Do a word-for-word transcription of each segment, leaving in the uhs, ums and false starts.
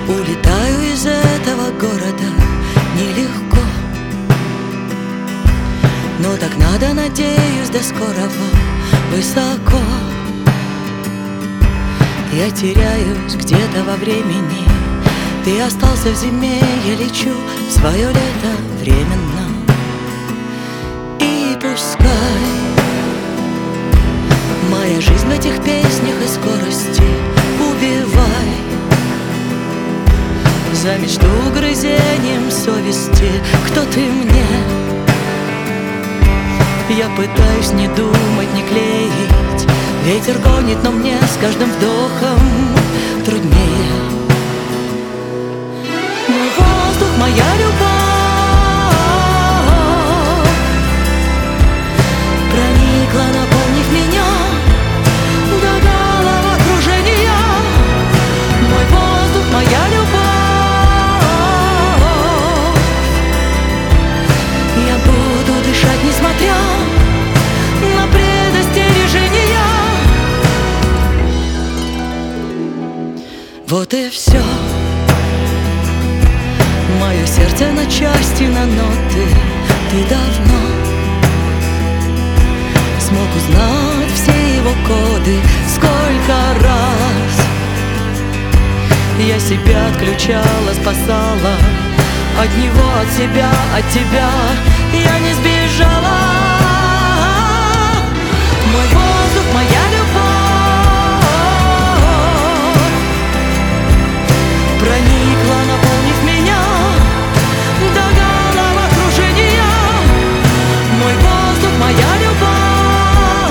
Улетаю из этого города нелегко, но так надо, надеюсь, до скорого высоко. Я теряюсь где-то во времени, ты остался в зиме, я лечу в свое лето временно. И пускай моя жизнь в этих песнях и скорости убивай, за мечту угрызением совести, кто ты мне? Я пытаюсь не думать, не клеить, ветер гонит, но мне с каждым вдохом труднее. Мой воздух, моя любовь проникла, наполнив меня до головокружения. Мой воздух, моя любовь, я буду дышать, несмотря на предостережения. Вот и все. Мое сердце на части, на ноты ты давно смог узнать все его коды. Сколько раз я себя отключала, спасала от него, от себя, от тебя. Я не сбежала. Мой воздух, моя любовь проникла, наполнив меня до головокружения. Мой воздух, моя любовь,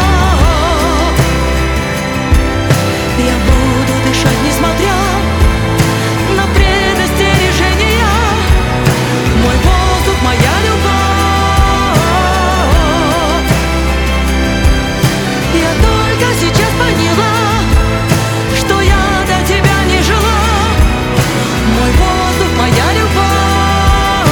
я буду дышать, несмотря на предостережения. Мой воздух, моя любовь, я только сейчас поняла, что я до тебя не жила. Мой воздух, моя любовь,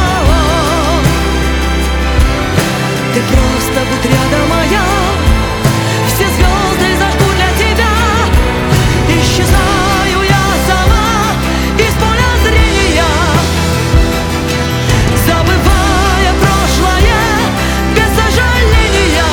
ты просто будь рядом, моя. Все звезды зажгу для тебя. Исчезаю я сама из поля зрения, забывая прошлое без сожаления.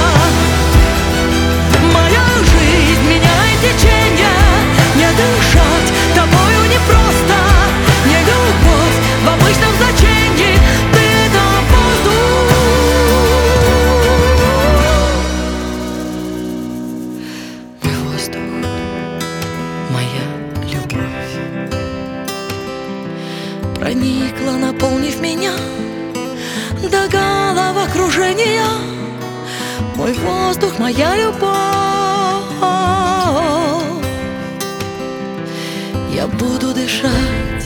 Моя жизнь меняет течение, не дышать тобою непросто. Не любовь в обычном значении, ты это воздух. Мой воздух, моя любовь проникла, наполнив меня до головокружения. Мой воздух, моя любовь, я буду дышать,